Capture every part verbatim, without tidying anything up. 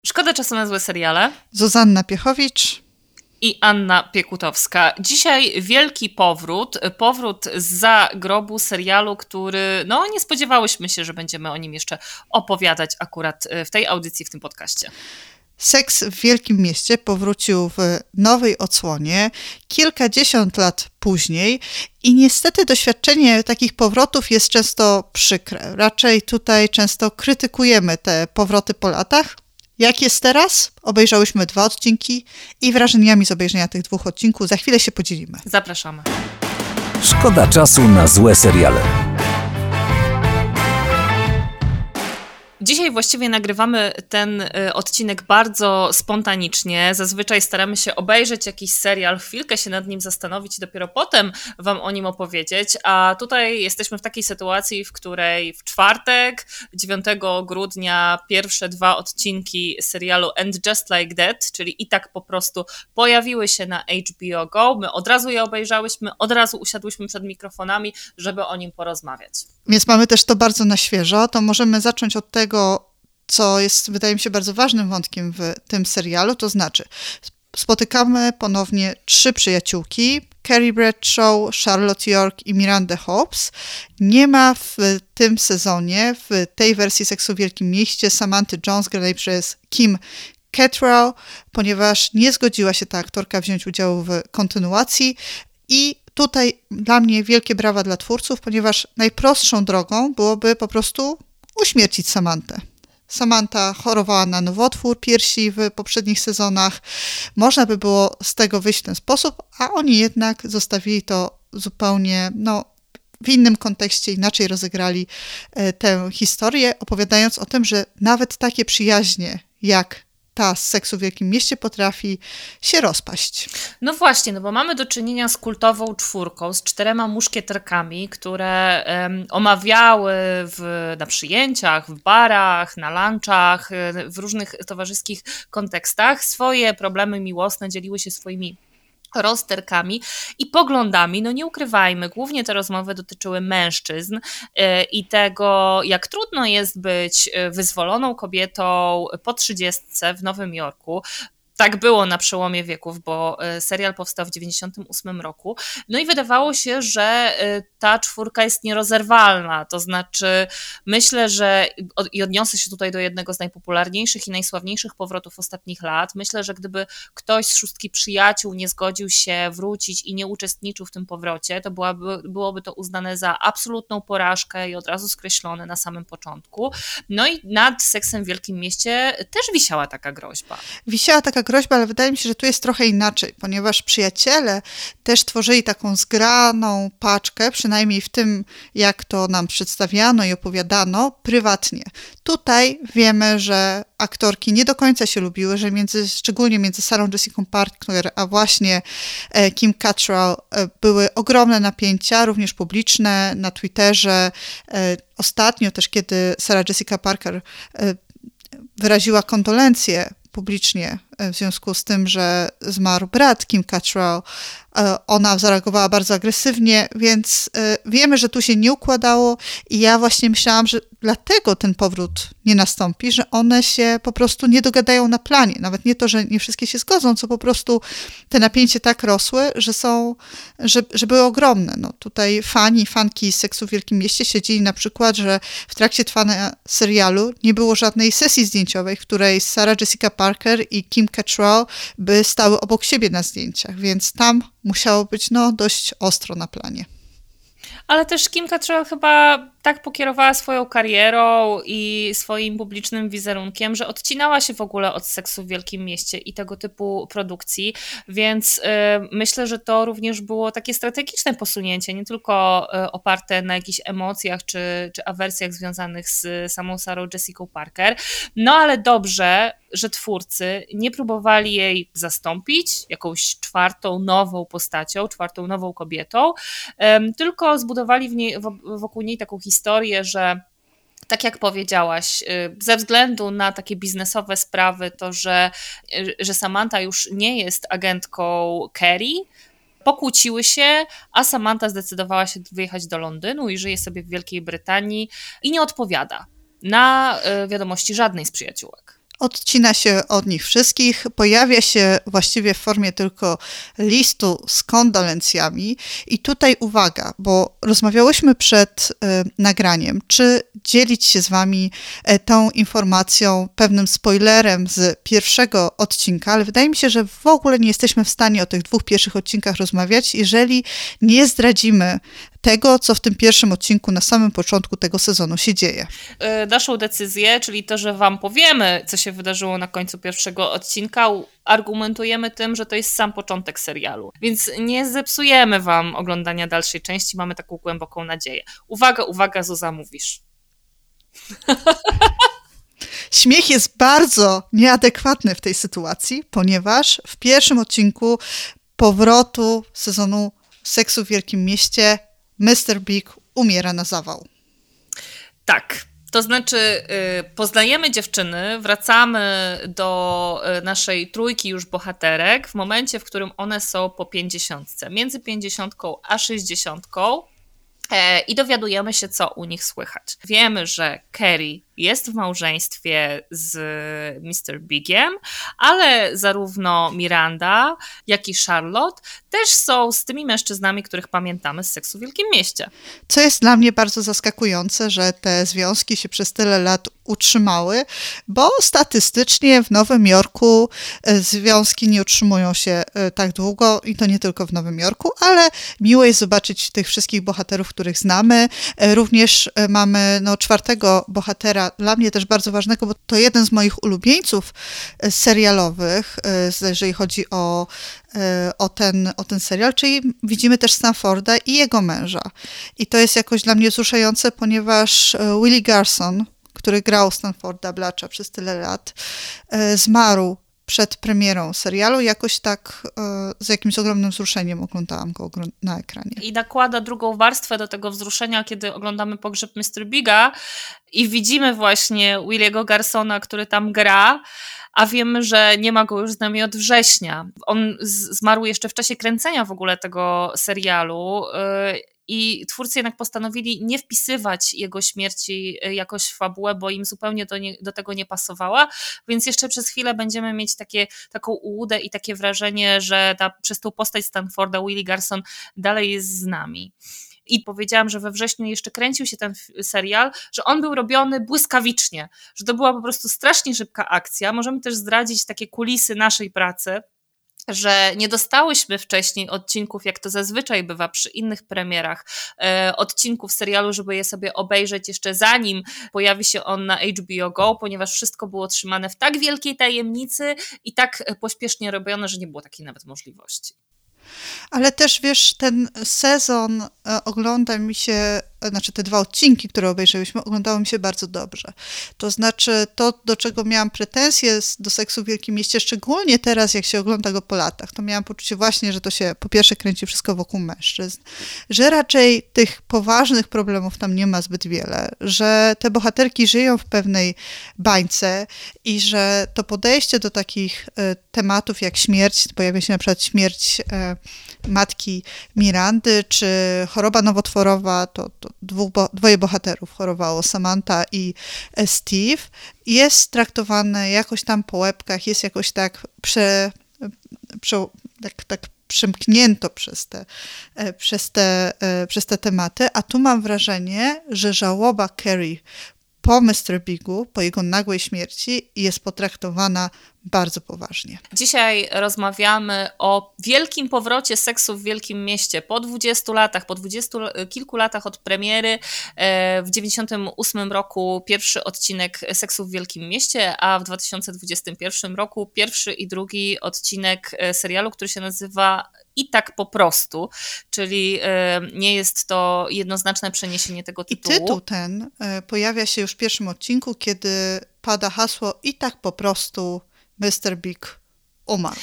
Szkoda czasu na złe seriale. Zuzanna Piechowicz i Anna Piekutowska. Dzisiaj wielki powrót, powrót zza grobu serialu, który no nie spodziewałyśmy się, że będziemy o nim jeszcze opowiadać akurat w tej audycji, w tym podcaście. Seks w Wielkim Mieście powrócił w nowej odsłonie kilkadziesiąt lat później i niestety doświadczenie takich powrotów jest często przykre. Raczej tutaj często krytykujemy te powroty po latach. Jak jest teraz? Obejrzałyśmy dwa odcinki i wrażeniami z obejrzenia tych dwóch odcinków za chwilę się podzielimy. Zapraszamy. Szkoda czasu na złe seriale. Dzisiaj właściwie nagrywamy ten odcinek bardzo spontanicznie. Zazwyczaj staramy się obejrzeć jakiś serial, chwilkę się nad nim zastanowić i dopiero potem wam o nim opowiedzieć, a tutaj jesteśmy w takiej sytuacji, w której w czwartek, dziewiątego grudnia, pierwsze dwa odcinki serialu And Just Like That, czyli i tak po prostu pojawiły się na H B O Go. My od razu je obejrzałyśmy, od razu usiadłyśmy przed mikrofonami, żeby o nim porozmawiać. Więc mamy też to bardzo na świeżo, to możemy zacząć od tego, co jest, wydaje mi się, bardzo ważnym wątkiem w tym serialu, to znaczy spotykamy ponownie trzy przyjaciółki, Carrie Bradshaw, Charlotte York i Miranda Hobbs. Nie ma w tym sezonie, w tej wersji Seksu w Wielkim Mieście, Samanthy Jones, granej przez Kim Cattrall, ponieważ nie zgodziła się ta aktorka wziąć udziału w kontynuacji i tutaj dla mnie wielkie brawa dla twórców, ponieważ najprostszą drogą byłoby po prostu uśmiercić Samanthę. Samantha chorowała na nowotwór piersi w poprzednich sezonach. Można by było z tego wyjść w ten sposób, a oni jednak zostawili to zupełnie no, w innym kontekście, inaczej rozegrali e, tę historię, opowiadając o tym, że nawet takie przyjaźnie jak ta z Seksu w Wielkim Mieście potrafi się rozpaść. No właśnie, no bo mamy do czynienia z kultową czwórką, z czterema muszkieterkami, które um, omawiały w, na przyjęciach, w barach, na lunchach, w różnych towarzyskich kontekstach swoje problemy miłosne, dzieliły się swoimi rozterkami i poglądami. No nie ukrywajmy, głównie te rozmowy dotyczyły mężczyzn yy, i tego, jak trudno jest być wyzwoloną kobietą po trzydziestce w Nowym Jorku. Tak było na przełomie wieków, bo serial powstał w dziewięćdziesiątym ósmym roku. No i wydawało się, że ta czwórka jest nierozerwalna. To znaczy myślę, że i odniosę się tutaj do jednego z najpopularniejszych i najsławniejszych powrotów ostatnich lat. Myślę, że gdyby ktoś z szóstki przyjaciół nie zgodził się wrócić i nie uczestniczył w tym powrocie, to byłaby, byłoby to uznane za absolutną porażkę i od razu skreślone na samym początku. No i nad Seksem w Wielkim Mieście też wisiała taka groźba. Wisiała taka groźba, ale wydaje mi się, że tu jest trochę inaczej, ponieważ przyjaciele też tworzyli taką zgraną paczkę, przynajmniej w tym, jak to nam przedstawiano i opowiadano, prywatnie. Tutaj wiemy, że aktorki nie do końca się lubiły, że między, szczególnie między Sarą Jessica Parker, a właśnie Kim Cattrall były ogromne napięcia, również publiczne, na Twitterze. Ostatnio też, kiedy Sarah Jessica Parker wyraziła kondolencje publicznie w związku z tym, że zmarł brat Kim Cattrall, ona zareagowała bardzo agresywnie, więc wiemy, że tu się nie układało i ja właśnie myślałam, że dlatego ten powrót nie nastąpi, że one się po prostu nie dogadają na planie. Nawet nie to, że nie wszystkie się zgodzą, co po prostu te napięcie tak rosły, że są, że, że były ogromne. No tutaj fani, fanki Seksu w Wielkim Mieście siedzieli na przykład, że w trakcie trwania serialu nie było żadnej sesji zdjęciowej, w której Sarah Jessica Parker i Kim Cattrall by stały obok siebie na zdjęciach, więc tam musiało być no dość ostro na planie. Ale też Kim Cattrall chyba tak pokierowała swoją karierą i swoim publicznym wizerunkiem, że odcinała się w ogóle od Seksu w Wielkim Mieście i tego typu produkcji, więc y, myślę, że to również było takie strategiczne posunięcie, nie tylko y, oparte na jakichś emocjach czy, czy awersjach związanych z samą Sarą Jessica Parker, no ale dobrze, że twórcy nie próbowali jej zastąpić jakąś czwartą, nową postacią, czwartą, nową kobietą, y, tylko zbudowali w niej, w, wokół niej taką historię, że tak jak powiedziałaś, ze względu na takie biznesowe sprawy, to, że, że Samantha już nie jest agentką Carrie, pokłóciły się, a Samantha zdecydowała się wyjechać do Londynu i żyje sobie w Wielkiej Brytanii i nie odpowiada na wiadomości żadnej z przyjaciółek. odcina się od nich wszystkich, pojawia się właściwie w formie tylko listu z kondolencjami i tutaj uwaga, bo rozmawiałyśmy przed e, nagraniem, czy dzielić się z wami e, tą informacją, pewnym spoilerem z pierwszego odcinka, ale wydaje mi się, że w ogóle nie jesteśmy w stanie o tych dwóch pierwszych odcinkach rozmawiać, jeżeli nie zdradzimy tego, co w tym pierwszym odcinku na samym początku tego sezonu się dzieje. Naszą decyzję, czyli to, że wam powiemy, co się wydarzyło na końcu pierwszego odcinka, argumentujemy tym, że to jest sam początek serialu. Więc nie zepsujemy wam oglądania dalszej części, mamy taką głęboką nadzieję. Uwaga, uwaga, Zuza, mówisz. Śmiech jest bardzo nieadekwatny w tej sytuacji, ponieważ w pierwszym odcinku powrotu sezonu Seksu w Wielkim Mieście mister Big umiera na zawał. Tak, to znaczy yy, poznajemy dziewczyny, wracamy do y, naszej trójki już bohaterek w momencie, w którym one są po pięćdziesiątce, między pięćdziesiątką a sześćdziesiątką e, i dowiadujemy się, co u nich słychać. Wiemy, że Carrie jest w małżeństwie z mister Bigiem, ale zarówno Miranda, jak i Charlotte też są z tymi mężczyznami, których pamiętamy z Seksu w Wielkim Mieście. Co jest dla mnie bardzo zaskakujące, że te związki się przez tyle lat utrzymały, bo statystycznie w Nowym Jorku związki nie utrzymują się tak długo i to nie tylko w Nowym Jorku, ale miło jest zobaczyć tych wszystkich bohaterów, których znamy. Również mamy no, czwartego bohatera, dla mnie też bardzo ważnego, bo to jeden z moich ulubieńców serialowych, jeżeli chodzi o, o, ten, o ten serial, czyli widzimy też Stanforda i jego męża. I to jest jakoś dla mnie wzruszające, ponieważ Willie Garson, który grał Stanforda Blatcha przez tyle lat, zmarł przed premierą serialu. Jakoś tak z jakimś ogromnym wzruszeniem oglądałam go na ekranie. I nakłada drugą warstwę do tego wzruszenia, kiedy oglądamy pogrzeb mister Biga i widzimy właśnie Williego Garsona, który tam gra, a wiemy, że nie ma go już z nami od września. On zmarł jeszcze w czasie kręcenia w ogóle tego serialu i twórcy jednak postanowili nie wpisywać jego śmierci jakoś w fabułę, bo im zupełnie do, nie, do tego nie pasowała, więc jeszcze przez chwilę będziemy mieć takie, taką ułudę i takie wrażenie, że ta, przez tą postać Stanforda Willie Garson dalej jest z nami. I powiedziałam, że we wrześniu jeszcze kręcił się ten serial, że on był robiony błyskawicznie, że to była po prostu strasznie szybka akcja. Możemy też zdradzić takie kulisy naszej pracy, że nie dostałyśmy wcześniej odcinków, jak to zazwyczaj bywa przy innych premierach, e, odcinków serialu, żeby je sobie obejrzeć jeszcze zanim pojawi się on na H B O Go, ponieważ wszystko było trzymane w tak wielkiej tajemnicy i tak pośpiesznie robione, że nie było takiej nawet możliwości. Ale też wiesz, ten sezon e, ogląda mi się, znaczy te dwa odcinki, które obejrzałyśmy, oglądały mi się bardzo dobrze. To znaczy to, do czego miałam pretensje do Seksu w Wielkim Mieście, szczególnie teraz, jak się ogląda go po latach, to miałam poczucie właśnie, że to się po pierwsze kręci wszystko wokół mężczyzn, że raczej tych poważnych problemów tam nie ma zbyt wiele, że te bohaterki żyją w pewnej bańce i że to podejście do takich e, tematów jak śmierć, pojawia się na przykład śmierć e, matki Mirandy, czy choroba nowotworowa, to, to dwóch, bo, dwoje bohaterów chorowało, Samantha i Steve, jest traktowane jakoś tam po łebkach, jest jakoś tak prze, prze, tak, tak przemknięto przez te, przez, te, przez te tematy, a tu mam wrażenie, że żałoba Carrie po mister Bigu, po jego nagłej śmierci jest potraktowana bardzo poważnie. Dzisiaj rozmawiamy o wielkim powrocie Seksu w Wielkim Mieście. Po dwudziestu latach, po dwudziestu kilku latach od premiery w dziewięćdziesiątym ósmym roku pierwszy odcinek Seksu w Wielkim Mieście, a w dwa tysiące dwudziestym pierwszym roku pierwszy i drugi odcinek serialu, który się nazywa I tak po prostu, czyli nie jest to jednoznaczne przeniesienie tego tytułu. I tytuł ten pojawia się już w pierwszym odcinku, kiedy pada hasło I tak po prostu mister Big umarł.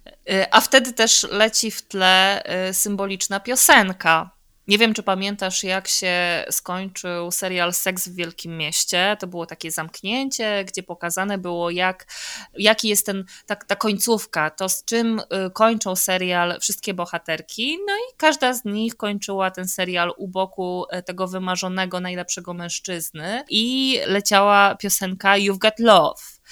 A wtedy też leci w tle symboliczna piosenka. Nie wiem, czy pamiętasz, jak się skończył serial Seks w Wielkim Mieście. To było takie zamknięcie, gdzie pokazane było, jak, jaki jest ten, ta, ta końcówka, to z czym kończą serial wszystkie bohaterki. No i każda z nich kończyła ten serial u boku tego wymarzonego, najlepszego mężczyzny i leciała piosenka You've Got Love.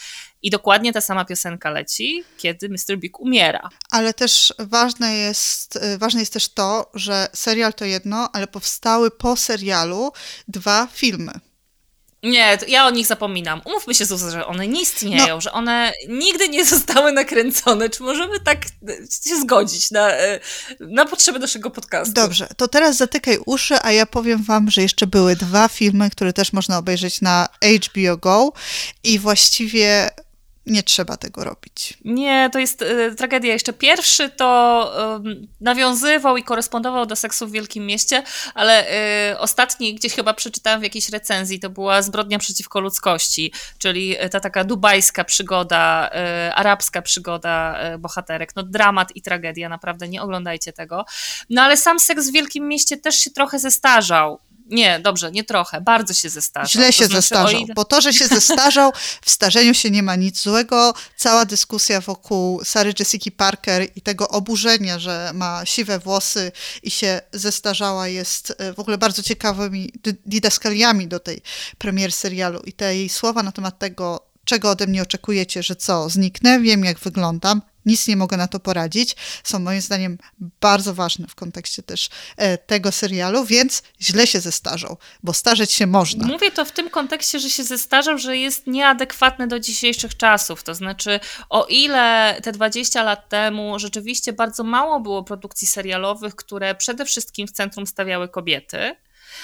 I dokładnie ta sama piosenka leci, kiedy mister Big umiera. Ale też ważne jest, ważne jest też to, że serial to jedno, ale powstały po serialu dwa filmy. Nie, ja o nich zapominam. Umówmy się, Zuza, że one nie istnieją, no. że one nigdy nie zostały nakręcone. Czy możemy tak się zgodzić na, na potrzeby naszego podcastu? Dobrze, to teraz zatykaj uszy, a ja powiem wam, że jeszcze były dwa filmy, które też można obejrzeć na H B O Go i właściwie nie trzeba tego robić. Nie, to jest y, tragedia. Jeszcze pierwszy to y, nawiązywał i korespondował do seksu w Wielkim Mieście, ale y, ostatni gdzieś chyba przeczytałam w jakiejś recenzji, to była Zbrodnia przeciwko ludzkości, czyli ta taka dubajska przygoda, y, arabska przygoda y, bohaterek. No dramat i tragedia, naprawdę nie oglądajcie tego. No ale sam seks w Wielkim Mieście też się trochę zestarzał. Nie, dobrze, nie trochę, bardzo się zestarzał. Źle się to znaczy, zestarzał, ile... bo to, że się zestarzał, w starzeniu się nie ma nic złego. Cała dyskusja wokół Sary Jessiki Parker i tego oburzenia, że ma siwe włosy i się zestarzała, jest w ogóle bardzo ciekawymi didaskaliami do tej premier serialu. I te jej słowa na temat tego, czego ode mnie oczekujecie, że co, zniknę, wiem jak wyglądam, nic nie mogę na to poradzić, są moim zdaniem bardzo ważne w kontekście też e, tego serialu, więc źle się zestarzał, bo starzeć się można. Mówię to w tym kontekście, że się zestarzał, że jest nieadekwatny do dzisiejszych czasów, to znaczy o ile te dwadzieścia lat temu rzeczywiście bardzo mało było produkcji serialowych, które przede wszystkim w centrum stawiały kobiety,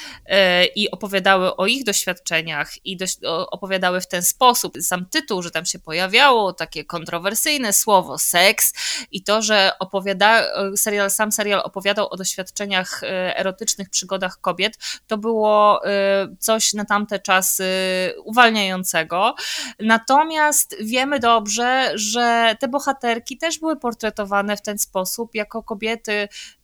i opowiadały o ich doświadczeniach i dość, opowiadały w ten sposób. Sam tytuł, że tam się pojawiało takie kontrowersyjne słowo seks i to, że opowiada, serial, sam serial opowiadał o doświadczeniach erotycznych, przygodach kobiet, to było coś na tamte czasy uwalniającego. Natomiast wiemy dobrze, że te bohaterki też były portretowane w ten sposób jako kobiety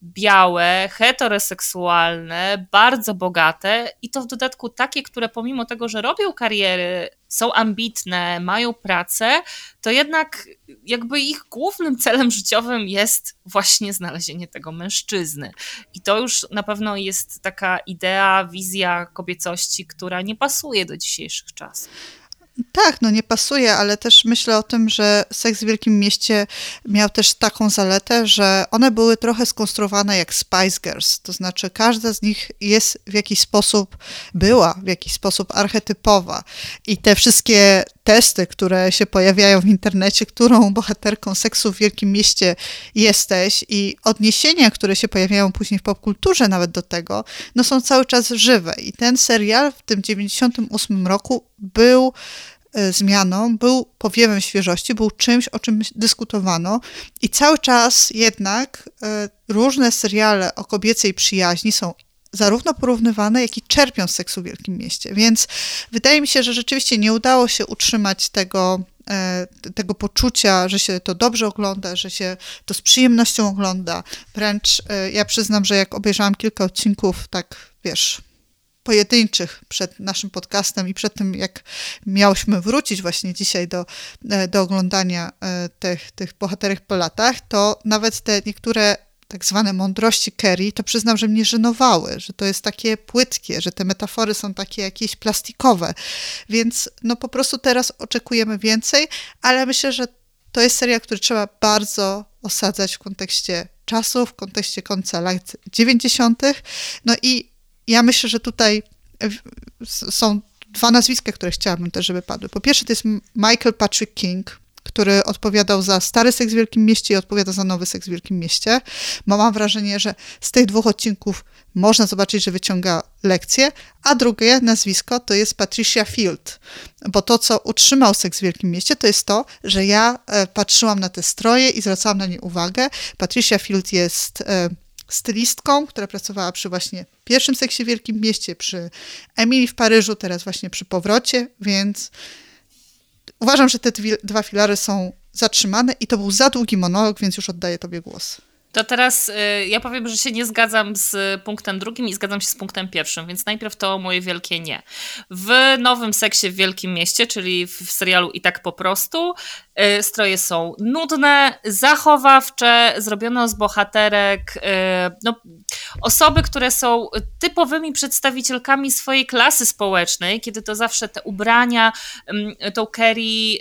białe, heteroseksualne, bardzo bogate i to w dodatku takie, które pomimo tego, że robią kariery, są ambitne, mają pracę, to jednak jakby ich głównym celem życiowym jest właśnie znalezienie tego mężczyzny. I to już na pewno jest taka idea, wizja kobiecości, która nie pasuje do dzisiejszych czasów. Tak, no nie pasuje, ale też myślę o tym, że Seks w Wielkim Mieście miał też taką zaletę, że one były trochę skonstruowane jak Spice Girls, to znaczy każda z nich jest w jakiś sposób, była w jakiś sposób archetypowa i te wszystkie testy, które się pojawiają w internecie, którą bohaterką Seksu w Wielkim Mieście jesteś i odniesienia, które się pojawiają później w popkulturze nawet do tego, no są cały czas żywe i ten serial w tym dziewięćdziesiątym ósmym roku był zmianą, był powiewem świeżości, był czymś, o czym dyskutowano i cały czas jednak różne seriale o kobiecej przyjaźni są zarówno porównywane, jak i czerpią z Seksu w Wielkim Mieście. Więc wydaje mi się, że rzeczywiście nie udało się utrzymać tego, tego poczucia, że się to dobrze ogląda, że się to z przyjemnością ogląda. Wręcz ja przyznam, że jak obejrzałam kilka odcinków, tak wiesz, pojedynczych przed naszym podcastem i przed tym, jak miałyśmy wrócić właśnie dzisiaj do, do oglądania tych, tych bohaterek po latach, to nawet te niektóre tak zwane mądrości Carrie, to przyznam, że mnie żenowały, że to jest takie płytkie, że te metafory są takie jakieś plastikowe, więc no po prostu teraz oczekujemy więcej, ale myślę, że to jest serial, który trzeba bardzo osadzać w kontekście czasu, w kontekście końca lat dziewięćdziesiątych. No i ja myślę, że tutaj są dwa nazwiska, które chciałabym też, żeby padły. Po pierwsze to jest Michael Patrick King, który odpowiadał za stary Seks w Wielkim Mieście i odpowiada za nowy Seks w Wielkim Mieście. Bo mam wrażenie, że z tych dwóch odcinków można zobaczyć, że wyciąga lekcje, a drugie nazwisko to jest Patricia Field, bo to, co utrzymał Seks w Wielkim Mieście, to jest to, że ja patrzyłam na te stroje i zwracałam na nie uwagę. Patricia Field jest stylistką, która pracowała przy właśnie pierwszym Seksie w Wielkim Mieście, przy Emilii w Paryżu, teraz właśnie przy Powrocie, więc uważam, że te dwa filary są zatrzymane i to był za długi monolog, więc już oddaję tobie głos. To teraz y, ja powiem, że się nie zgadzam z punktem drugim i zgadzam się z punktem pierwszym, więc najpierw to moje wielkie nie. W nowym Seksie w Wielkim Mieście, czyli w serialu I tak po prostu, y, stroje są nudne, zachowawcze, zrobiono z bohaterek y, no, osoby, które są typowymi przedstawicielkami swojej klasy społecznej, kiedy to zawsze te ubrania, y, tą Carrie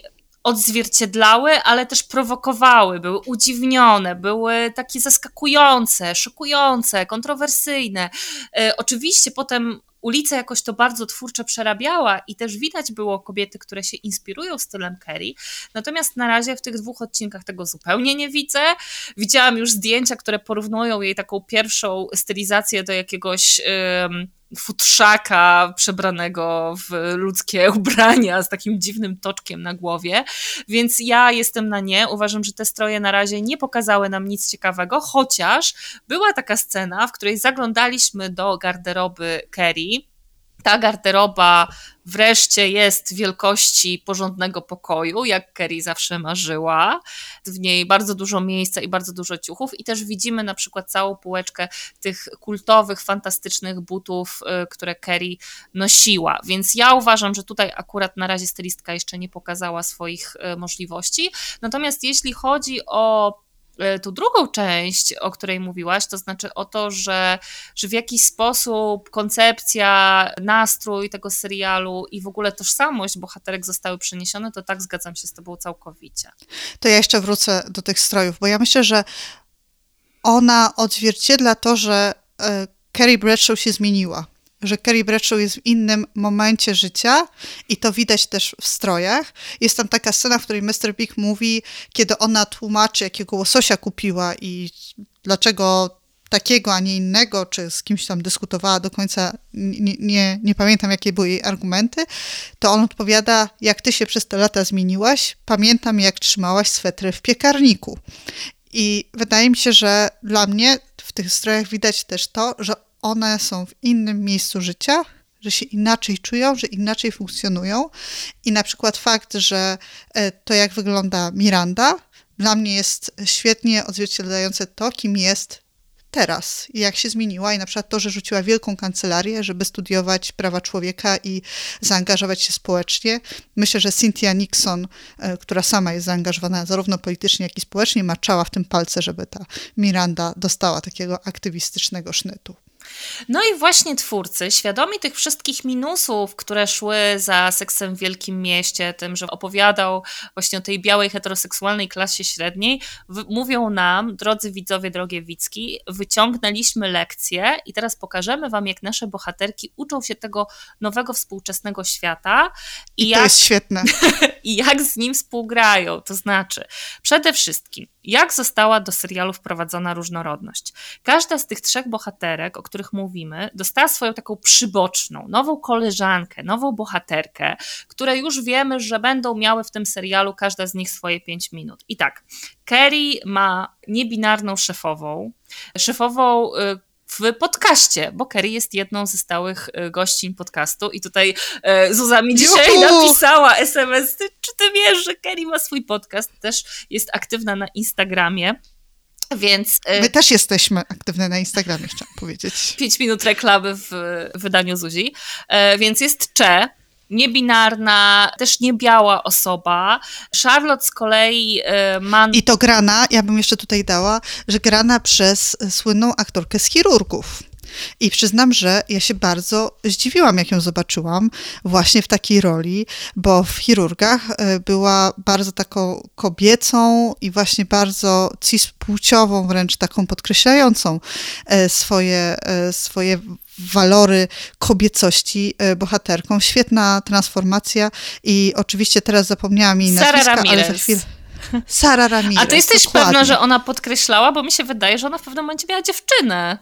odzwierciedlały, ale też prowokowały, były udziwnione, były takie zaskakujące, szokujące, kontrowersyjne. E, oczywiście potem ulica jakoś to bardzo twórczo przerabiała i też widać było kobiety, które się inspirują stylem Carey, natomiast na razie w tych dwóch odcinkach tego zupełnie nie widzę. Widziałam już zdjęcia, które porównują jej taką pierwszą stylizację do jakiegoś ym, futrzaka przebranego w ludzkie ubrania z takim dziwnym toczkiem na głowie, więc ja jestem na nie. Uważam, że te stroje na razie nie pokazały nam nic ciekawego, chociaż była taka scena, w której zaglądaliśmy do garderoby Carey. Ta garderoba wreszcie jest wielkości porządnego pokoju, jak Carey zawsze marzyła. W niej bardzo dużo miejsca i bardzo dużo ciuchów i też widzimy na przykład całą półeczkę tych kultowych, fantastycznych butów, które Carey nosiła. Więc ja uważam, że tutaj akurat na razie stylistka jeszcze nie pokazała swoich możliwości. Natomiast jeśli chodzi o tą drugą część, o której mówiłaś, to znaczy o to, że, że w jakiś sposób koncepcja, nastrój tego serialu i w ogóle tożsamość bohaterek zostały przeniesione, to tak, zgadzam się z tobą całkowicie. To ja jeszcze wrócę do tych strojów, bo ja myślę, że ona odzwierciedla to, że Carrie Bradshaw się zmieniła. Że Carrie Bradshaw jest w innym momencie życia i to widać też w strojach. Jest tam taka scena, w której mister Big mówi, kiedy ona tłumaczy, jakiego łososia kupiła i dlaczego takiego, a nie innego, czy z kimś tam dyskutowała do końca, nie, nie, nie pamiętam, jakie były jej argumenty, to on odpowiada, jak ty się przez te lata zmieniłaś, pamiętam, jak trzymałaś swetry w piekarniku. I wydaje mi się, że dla mnie w tych strojach widać też to, że one są w innym miejscu życia, że się inaczej czują, że inaczej funkcjonują i na przykład fakt, że to jak wygląda Miranda dla mnie jest świetnie odzwierciedlające to, kim jest teraz i jak się zmieniła i na przykład to, że rzuciła wielką kancelarię, żeby studiować prawa człowieka i zaangażować się społecznie. Myślę, że Cynthia Nixon, która sama jest zaangażowana zarówno politycznie, jak i społecznie, maczała w tym palce, żeby ta Miranda dostała takiego aktywistycznego sznytu. No i właśnie twórcy, świadomi tych wszystkich minusów, które szły za Seksem w Wielkim Mieście, tym, że opowiadał właśnie o tej białej, heteroseksualnej klasie średniej, w- mówią nam, drodzy widzowie, drogie widzki, wyciągnęliśmy lekcję i teraz pokażemy wam, jak nasze bohaterki uczą się tego nowego, współczesnego świata. I, I to jak, jest świetne. I jak z nim współgrają, to znaczy przede wszystkim, jak została do serialu wprowadzona różnorodność. Każda z tych trzech bohaterek, o których mówimy, dostała swoją taką przyboczną, nową koleżankę, nową bohaterkę, które już wiemy, że będą miały w tym serialu każda z nich swoje pięć minut. I tak, Carey ma niebinarną szefową, szefową w podcaście, bo Carey jest jedną ze stałych gościń podcastu i tutaj Zuza mi dzisiaj Juhu! napisała es em es, czy ty wiesz, że Carey ma swój podcast, też jest aktywna na Instagramie, więc... My też jesteśmy aktywne na Instagramie, chciałam powiedzieć. Pięć minut reklamy w wydaniu Zuzi, więc jest Cze, niebinarna, też niebiała osoba. Charlotte z kolei ma... I to grana, ja bym jeszcze tutaj dała, że grana przez słynną aktorkę z Chirurgów. I przyznam, że ja się bardzo zdziwiłam, jak ją zobaczyłam właśnie w takiej roli, bo w Chirurgach była bardzo taką kobiecą i właśnie bardzo cispłciową, wręcz taką podkreślającą swoje, swoje walory kobiecości bohaterką. Świetna transformacja i oczywiście teraz zapomniałam jej Sara nazwiska, Ramirez. ale za chwilę... Sara Ramirez. A ty jesteś dokładnie. pewna, że ona podkreślała, bo mi się wydaje, że ona w pewnym momencie miała dziewczynę.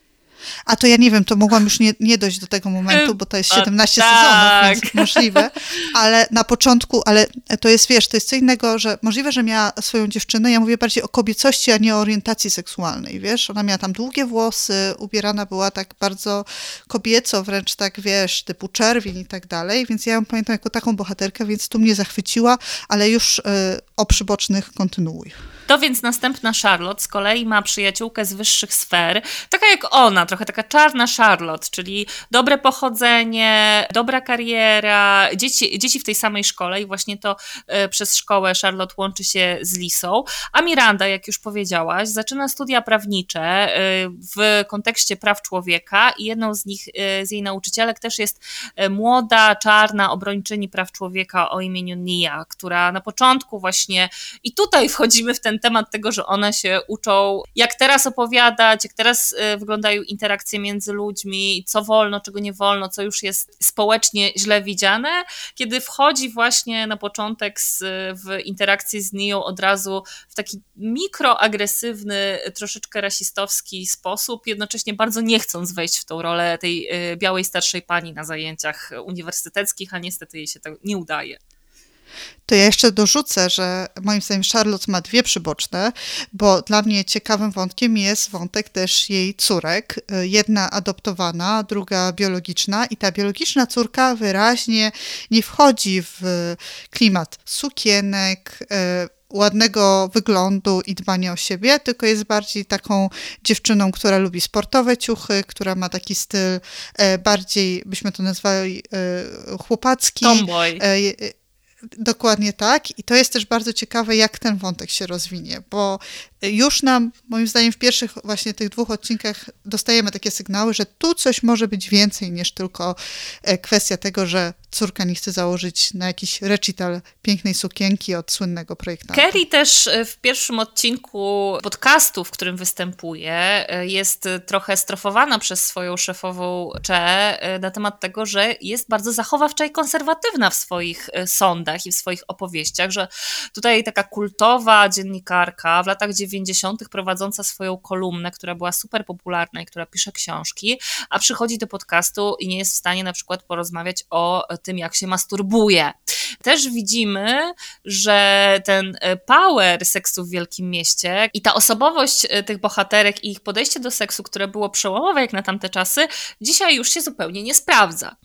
A to ja nie wiem, to mogłam już nie, nie dojść do tego momentu, bo to jest siedemnaście tak. sezonów, więc możliwe, ale na początku, ale to jest, wiesz, to jest co innego, że możliwe, że miała swoją dziewczynę, ja mówię bardziej o kobiecości, a nie o orientacji seksualnej, wiesz, ona miała tam długie włosy, ubierana była tak bardzo kobieco, wręcz tak, wiesz, typu czerwień i tak dalej, więc ja ją pamiętam jako taką bohaterkę, więc tu mnie zachwyciła, ale już y, o przybocznych kontynuuj. To więc następna Charlotte z kolei ma przyjaciółkę z wyższych sfer, taka jak ona, trochę taka czarna Charlotte, czyli dobre pochodzenie, dobra kariera, dzieci, dzieci w tej samej szkole i właśnie to y, przez szkołę Charlotte łączy się z Lisą, a Miranda, jak już powiedziałaś, zaczyna studia prawnicze y, w kontekście praw człowieka i jedną z nich, y, z jej nauczycielek też jest y, młoda, czarna obrończyni praw człowieka o imieniu Nia, która na początku właśnie, i tutaj wchodzimy w ten temat tego, że one się uczą, jak teraz opowiadać, jak teraz y, wyglądają interakcje między ludźmi, co wolno, czego nie wolno, co już jest społecznie źle widziane, kiedy wchodzi właśnie na początek z, w interakcję z Nią od razu w taki mikroagresywny, troszeczkę rasistowski sposób, jednocześnie bardzo nie chcąc wejść w tą rolę tej y, białej starszej pani na zajęciach uniwersyteckich, a niestety jej się to nie udaje. To ja jeszcze dorzucę, że moim zdaniem Charlotte ma dwie przyboczne, bo dla mnie ciekawym wątkiem jest wątek też jej córek. Jedna adoptowana, druga biologiczna i ta biologiczna córka wyraźnie nie wchodzi w klimat sukienek, ładnego wyglądu i dbania o siebie, tylko jest bardziej taką dziewczyną, która lubi sportowe ciuchy, która ma taki styl bardziej, byśmy to nazwali, chłopacki. Tomboy. Dokładnie tak. I to jest też bardzo ciekawe, jak ten wątek się rozwinie, bo już nam, moim zdaniem, w pierwszych właśnie tych dwóch odcinkach dostajemy takie sygnały, że tu coś może być więcej niż tylko kwestia tego, że córka nie chce założyć na jakiś recital pięknej sukienki od słynnego projektanta. Kerry też w pierwszym odcinku podcastu, w którym występuje, jest trochę strofowana przez swoją szefową Cze na temat tego, że jest bardzo zachowawcza i konserwatywna w swoich sądach i w swoich opowieściach, że tutaj taka kultowa dziennikarka w latach dziewięćdziesiątych prowadząca swoją kolumnę, która była super popularna i która pisze książki, a przychodzi do podcastu i nie jest w stanie na przykład porozmawiać o tym, jak się masturbuje. Też widzimy, że ten power seksu w Wielkim Mieście i ta osobowość tych bohaterek i ich podejście do seksu, które było przełomowe jak na tamte czasy, dzisiaj już się zupełnie nie sprawdza.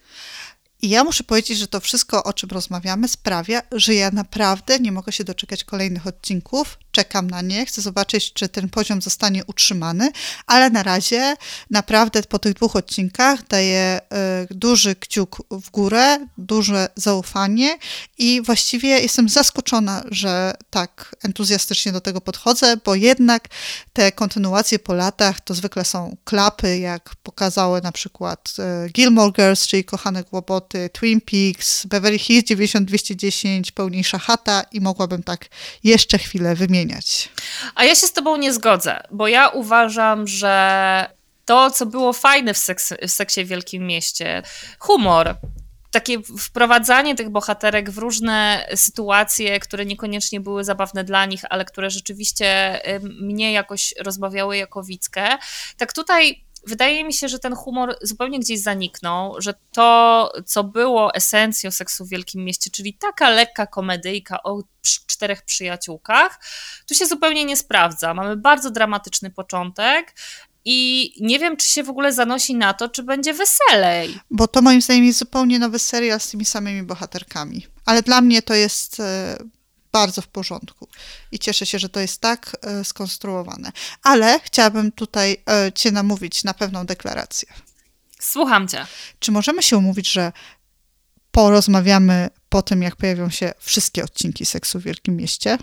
I ja muszę powiedzieć, że to wszystko, o czym rozmawiamy, sprawia, że ja naprawdę nie mogę się doczekać kolejnych odcinków. Czekam na nie, chcę zobaczyć, czy ten poziom zostanie utrzymany, ale na razie naprawdę po tych dwóch odcinkach daję y, duży kciuk w górę, duże zaufanie i właściwie jestem zaskoczona, że tak entuzjastycznie do tego podchodzę, bo jednak te kontynuacje po latach to zwykle są klapy, jak pokazały na przykład y, Gilmore Girls, czyli Kochane Kłopoty, Twin Peaks, Beverly Hills dziewięćdziesiąt dwieście dziesięć, Pełniejsza chata i mogłabym tak jeszcze chwilę wymieniać. A ja się z tobą nie zgodzę, bo ja uważam, że to, co było fajne w, seks, w seksie w Wielkim Mieście, humor, takie wprowadzanie tych bohaterek w różne sytuacje, które niekoniecznie były zabawne dla nich, ale które rzeczywiście mnie jakoś rozbawiały jako widzkę, tak tutaj wydaje mi się, że ten humor zupełnie gdzieś zaniknął, że to, co było esencją seksu w Wielkim Mieście, czyli taka lekka komedyjka o czterech przyjaciółkach, tu się zupełnie nie sprawdza. Mamy bardzo dramatyczny początek i nie wiem, czy się w ogóle zanosi na to, czy będzie weselej. Bo to moim zdaniem jest zupełnie nowy serial z tymi samymi bohaterkami. Ale dla mnie to jest bardzo w porządku. I cieszę się, że to jest tak e, skonstruowane. Ale chciałabym tutaj e, cię namówić na pewną deklarację. Słucham cię. Czy możemy się umówić, że porozmawiamy po tym, jak pojawią się wszystkie odcinki Seksu w Wielkim Mieście?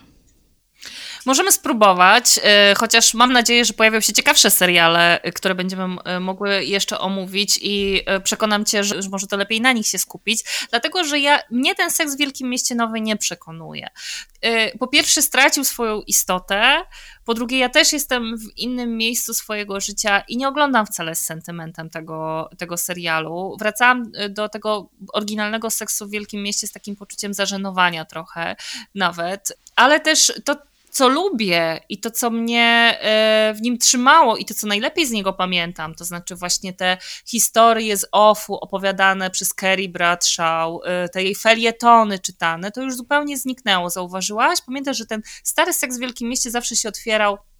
Możemy spróbować, chociaż mam nadzieję, że pojawią się ciekawsze seriale, które będziemy mogły jeszcze omówić i przekonam cię, że może to lepiej na nich się skupić, dlatego, że ja, mnie ten Seks w Wielkim Mieście nowy nie przekonuje. Po pierwsze stracił swoją istotę, po drugie ja też jestem w innym miejscu swojego życia i nie oglądam wcale z sentymentem tego, tego serialu. Wracałam do tego oryginalnego Seksu w Wielkim Mieście z takim poczuciem zażenowania trochę nawet, ale też to, co lubię i to, co mnie w nim trzymało i to, co najlepiej z niego pamiętam, to znaczy właśnie te historie z offu opowiadane przez Kerry Bradshaw, te jej felietony czytane, to już zupełnie zniknęło. Zauważyłaś? Pamiętasz, że ten stary Seks w Wielkim Mieście zawsze się otwierał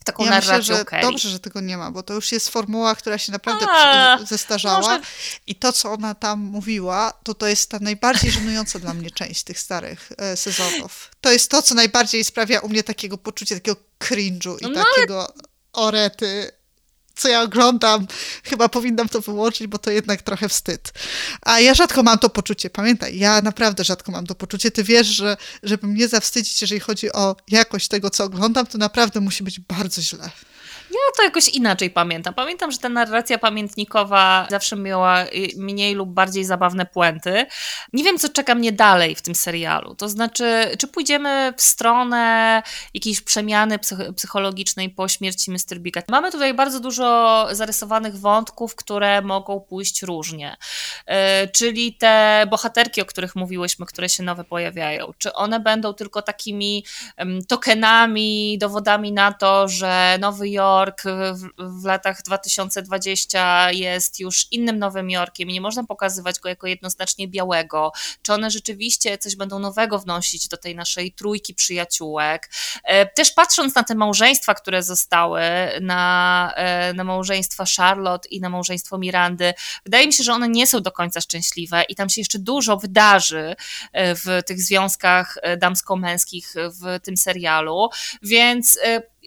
taką ja narracją myślę, że Carrie. dobrze, że tego nie ma, bo to już jest formuła, która się naprawdę A, przy- zestarzała może- i to, co ona tam mówiła, to to jest ta najbardziej żenująca dla mnie część tych starych e, sezonów. To jest to, co najbardziej sprawia u mnie takiego poczucia, takiego cringe'u i No, takiego orety, co ja oglądam, chyba powinnam to wyłączyć, bo to jednak trochę wstyd. A ja rzadko mam to poczucie, pamiętaj, ja naprawdę rzadko mam to poczucie. Ty wiesz, że żeby mnie zawstydzić, jeżeli chodzi o jakość tego, co oglądam, to naprawdę musi być bardzo źle. Ja to jakoś inaczej pamiętam. Pamiętam, że ta narracja pamiętnikowa zawsze miała mniej lub bardziej zabawne puenty. Nie wiem, co czeka mnie dalej w tym serialu. To znaczy, czy pójdziemy w stronę jakiejś przemiany psych- psychologicznej po śmierci mister Biga. Mamy tutaj bardzo dużo zarysowanych wątków, które mogą pójść różnie. Yy, czyli te bohaterki, o których mówiłyśmy, które się nowe pojawiają. Czy one będą tylko takimi um, tokenami, dowodami na to, że Nowy Jork W, w latach dwa tysiące dwudziestym jest już innym Nowym Jorkiem i nie można pokazywać go jako jednoznacznie białego. Czy one rzeczywiście coś będą nowego wnosić do tej naszej trójki przyjaciółek? Też patrząc na te małżeństwa, które zostały, na, na małżeństwa Charlotte i na małżeństwo Mirandy, wydaje mi się, że one nie są do końca szczęśliwe i tam się jeszcze dużo wydarzy w tych związkach damsko-męskich w tym serialu, więc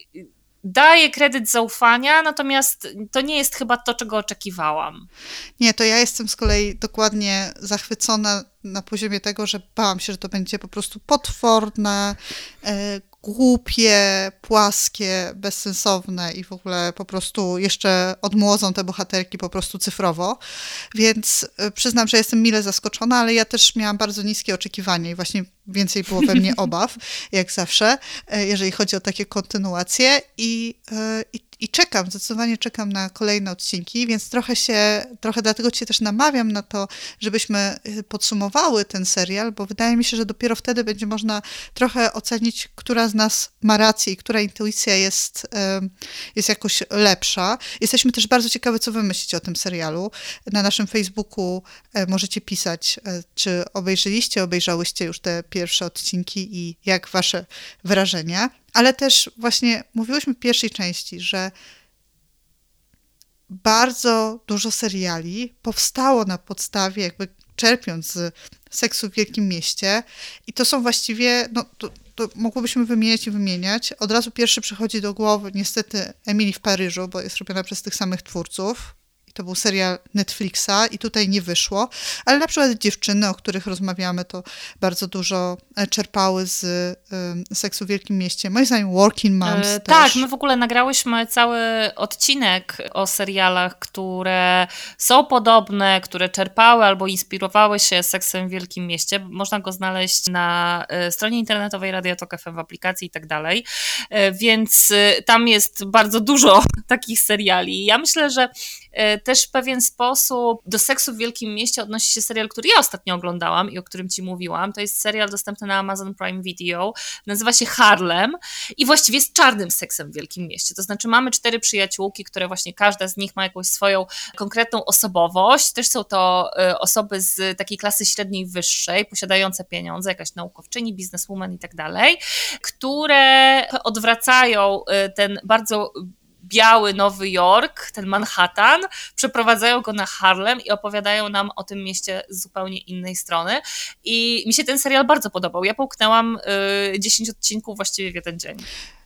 daję kredyt zaufania, natomiast to nie jest chyba to, czego oczekiwałam. Nie, to ja jestem z kolei dokładnie zachwycona na poziomie tego, że bałam się, że to będzie po prostu potworne, e, głupie, płaskie, bezsensowne i w ogóle po prostu jeszcze odmłodzą te bohaterki po prostu cyfrowo, więc e, przyznam, że jestem mile zaskoczona, ale ja też miałam bardzo niskie oczekiwania i właśnie więcej było we mnie obaw, jak zawsze, e, jeżeli chodzi o takie kontynuacje i, e, i I czekam, zdecydowanie czekam na kolejne odcinki, więc trochę się, trochę dlatego cię też namawiam na to, żebyśmy podsumowały ten serial, bo wydaje mi się, że dopiero wtedy będzie można trochę ocenić, która z nas ma rację i która intuicja jest, jest jakoś lepsza. Jesteśmy też bardzo ciekawe, co wy myślicie o tym serialu. Na naszym Facebooku możecie pisać, czy obejrzeliście, obejrzałyście już te pierwsze odcinki i jak wasze wrażenia. Ale też właśnie mówiłyśmy w pierwszej części, że bardzo dużo seriali powstało na podstawie, jakby czerpiąc z Seksu w Wielkim Mieście i to są właściwie, no to, to mogłybyśmy wymieniać i wymieniać. Od razu pierwszy przychodzi do głowy niestety Emily w Paryżu, bo jest robiona przez tych samych twórców. To był serial Netflixa i tutaj nie wyszło, ale na przykład Dziewczyny, o których rozmawiamy, to bardzo dużo czerpały z y, Seksu w Wielkim Mieście. Moim zdaniem Working Moms e, też. Tak, my w ogóle nagrałyśmy cały odcinek o serialach, które są podobne, które czerpały albo inspirowały się Seksem w Wielkim Mieście. Można go znaleźć na stronie internetowej Radio Tok F M, w aplikacji i tak dalej, więc tam jest bardzo dużo takich seriali. Ja myślę, że też w pewien sposób do Seksu w Wielkim Mieście odnosi się serial, który ja ostatnio oglądałam i o którym ci mówiłam. To jest serial dostępny na Amazon Prime Video. Nazywa się Harlem i właściwie jest czarnym seksem w Wielkim Mieście. To znaczy mamy cztery przyjaciółki, które właśnie każda z nich ma jakąś swoją konkretną osobowość. Też są to osoby z takiej klasy średniej wyższej, posiadające pieniądze, jakaś naukowczyni, bizneswoman i tak dalej, które odwracają ten bardzo biały Nowy Jork, ten Manhattan, przeprowadzają go na Harlem i opowiadają nam o tym mieście z zupełnie innej strony. I mi się ten serial bardzo podobał. Ja połknęłam y, dziesięć odcinków właściwie w jeden dzień.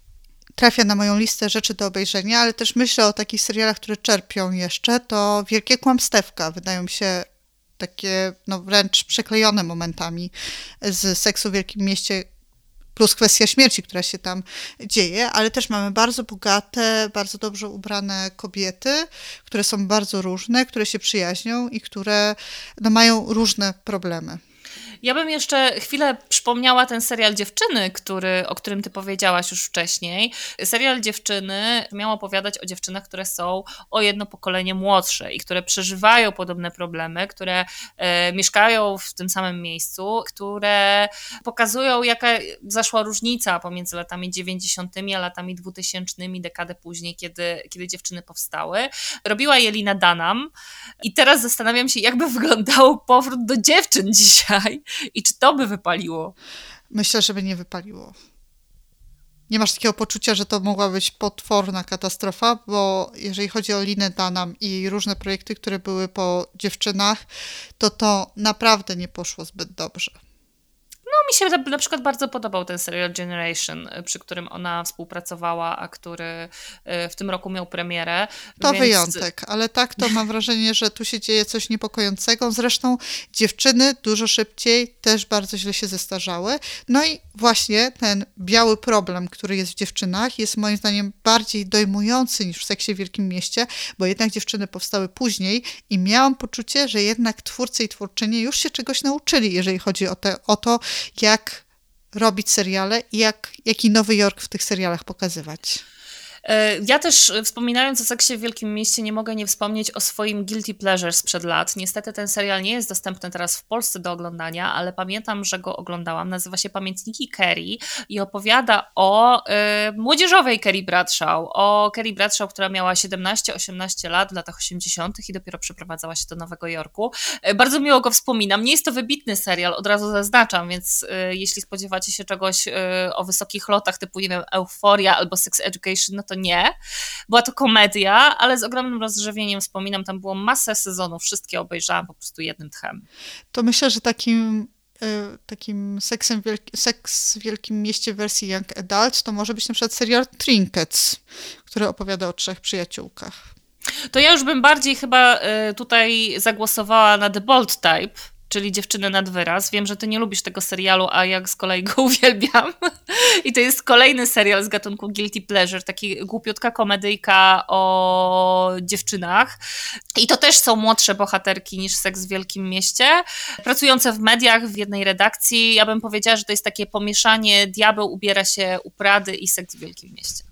Trafia na moją listę rzeczy do obejrzenia, ale też myślę o takich serialach, które czerpią jeszcze, to Wielkie Kłamstewka. Wydają mi się takie no, wręcz przeklejone momentami z Seksu w Wielkim Mieście, plus kwestia śmierci, która się tam dzieje, ale też mamy bardzo bogate, bardzo dobrze ubrane kobiety, które są bardzo różne, które się przyjaźnią i które no, mają różne problemy. Ja bym jeszcze chwilę przypomniała ten serial Dziewczyny, który, o którym ty powiedziałaś już wcześniej. Serial Dziewczyny miał opowiadać o dziewczynach, które są o jedno pokolenie młodsze i które przeżywają podobne problemy, które e, mieszkają w tym samym miejscu, które pokazują, jaka zaszła różnica pomiędzy latami dziewięćdziesiątymi a latami dwutysięcznymi, dekadę później, kiedy, kiedy Dziewczyny powstały. Robiła Jelena Dunham i teraz zastanawiam się, jakby wyglądał powrót do dziewczyn dzisiaj. I czy to by wypaliło? Myślę, że by nie wypaliło. nie masz takiego poczucia, że to mogła być potworna katastrofa, bo jeżeli chodzi o Linę Dunham i różne projekty, które były po dziewczynach, to to naprawdę nie poszło zbyt dobrze. No mi się na przykład bardzo podobał ten serial Generation, przy którym ona współpracowała, a który w tym roku miał premierę. To więc... wyjątek, ale tak to mam wrażenie, że tu się dzieje coś niepokojącego. Zresztą dziewczyny dużo szybciej też bardzo źle się zestarzały. No i właśnie ten biały problem, który jest w dziewczynach, jest moim zdaniem bardziej dojmujący niż w Seksie w Wielkim Mieście, bo jednak dziewczyny powstały później i miałam poczucie, że jednak twórcy i twórczynie już się czegoś nauczyli, jeżeli chodzi o, te, o to, jak robić seriale i jak, jaki Nowy Jork w tych serialach pokazywać. Ja też, wspominając o Seksie w Wielkim Mieście, nie mogę nie wspomnieć o swoim Guilty Pleasure sprzed lat. Niestety ten serial nie jest dostępny teraz w Polsce do oglądania, ale pamiętam, że go oglądałam. Nazywa się Pamiętniki Carrie i opowiada o y, młodzieżowej Carrie Bradshaw. O Carrie Bradshaw, która miała siedemnaście osiemnaście lat w latach osiemdziesiątych i dopiero przeprowadzała się do Nowego Jorku. Y, bardzo miło go wspominam. Nie jest to wybitny serial, od razu zaznaczam, więc y, jeśli spodziewacie się czegoś y, o wysokich lotach typu, nie wiem, Euphoria albo Sex Education, no to nie. Była to komedia, ale z ogromnym rozrzewieniem wspominam, tam było masę sezonów, wszystkie obejrzałam po prostu jednym tchem. To myślę, że takim, y, takim seksem wielki, Seks w Wielkim Mieście w wersji Young Adult to może być na przykład serial Trinkets, który opowiada o trzech przyjaciółkach. To ja już bym bardziej chyba y, tutaj zagłosowała na The Bold Type, czyli Dziewczyny nad wyraz. Wiem, że ty nie lubisz tego serialu, a ja z kolei go uwielbiam. I to jest kolejny serial z gatunku Guilty Pleasure, taki głupiutka komedyjka o dziewczynach. I to też są młodsze bohaterki niż Seks w Wielkim Mieście, pracujące w mediach, w jednej redakcji. Ja bym powiedziała, że to jest takie pomieszanie Diabeł ubiera się u Prady i Seks w Wielkim Mieście.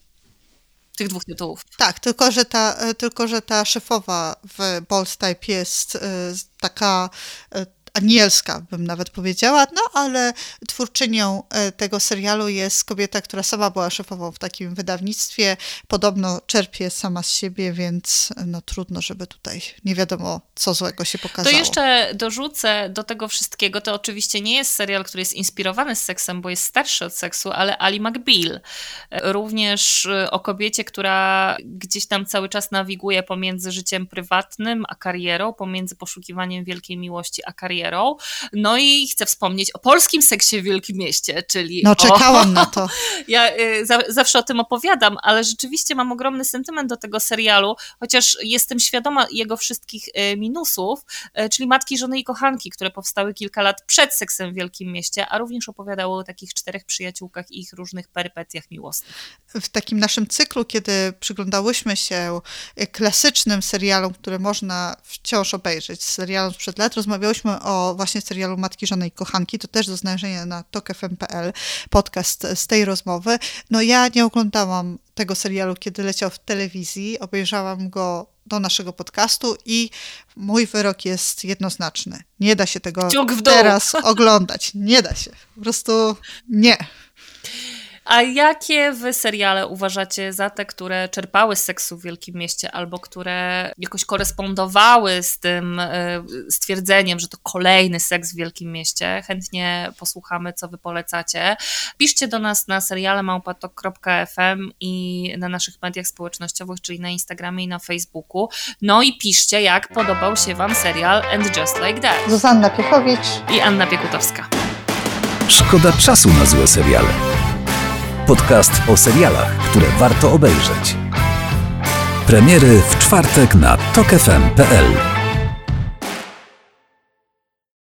Tych dwóch tytułów. Tak, tylko że ta, tylko, że ta szefowa w Bold Type jest y, taka y, anielska, bym nawet powiedziała, no ale twórczynią y, tego serialu jest kobieta, która sama była szefową w takim wydawnictwie, podobno czerpie sama z siebie, więc no trudno, żeby tutaj nie wiadomo co złego się pokazało. To jeszcze dorzucę do tego wszystkiego, to oczywiście nie jest serial, który jest inspirowany z seksem, bo jest starszy od seksu, ale Ally McBeal. Również o kobiecie, która gdzieś tam cały czas nawiguje pomiędzy życiem prywatnym a karierą, pomiędzy poszukiwaniem wielkiej miłości a karierą. No i chcę wspomnieć o polskim Seksie w Wielkim Mieście, czyli... No czekałam o... na to. Ja y, za, zawsze o tym opowiadam, ale rzeczywiście mam ogromny sentyment do tego serialu, chociaż jestem świadoma jego wszystkich y, minusów, y, czyli Matki, Żony i Kochanki, które powstały kilka lat przed Seksem w Wielkim Mieście, a również opowiadały o takich czterech przyjaciółkach i ich różnych perypetiach miłosnych. W takim naszym cyklu, kiedy przyglądałyśmy się klasycznym serialom, które można wciąż obejrzeć, serialom sprzed lat, rozmawiałyśmy o właśnie serialu Matki, Żony i Kochanki, to też do znalezienia na tok f m kropka p l, podcast z tej rozmowy. No ja nie oglądałam tego serialu, kiedy leciał w telewizji, obejrzałam go do naszego podcastu i mój wyrok jest jednoznaczny. Nie da się tego teraz oglądać. Nie da się. Po prostu nie. A jakie wy seriale uważacie za te, które czerpały z Seksu w Wielkim Mieście albo które jakoś korespondowały z tym stwierdzeniem, że to kolejny Seks w Wielkim Mieście? Chętnie posłuchamy, co wy polecacie. Piszcie do nas na seriale małpa tok kropka f m i na naszych mediach społecznościowych, czyli na Instagramie i na Facebooku. No i piszcie, jak podobał się wam serial And Just Like That. Zuzanna Piechowicz i Anna Piekutowska. Szkoda czasu na złe seriale. Podcast o serialach, które warto obejrzeć. Premiery w czwartek na tok f m kropka p l.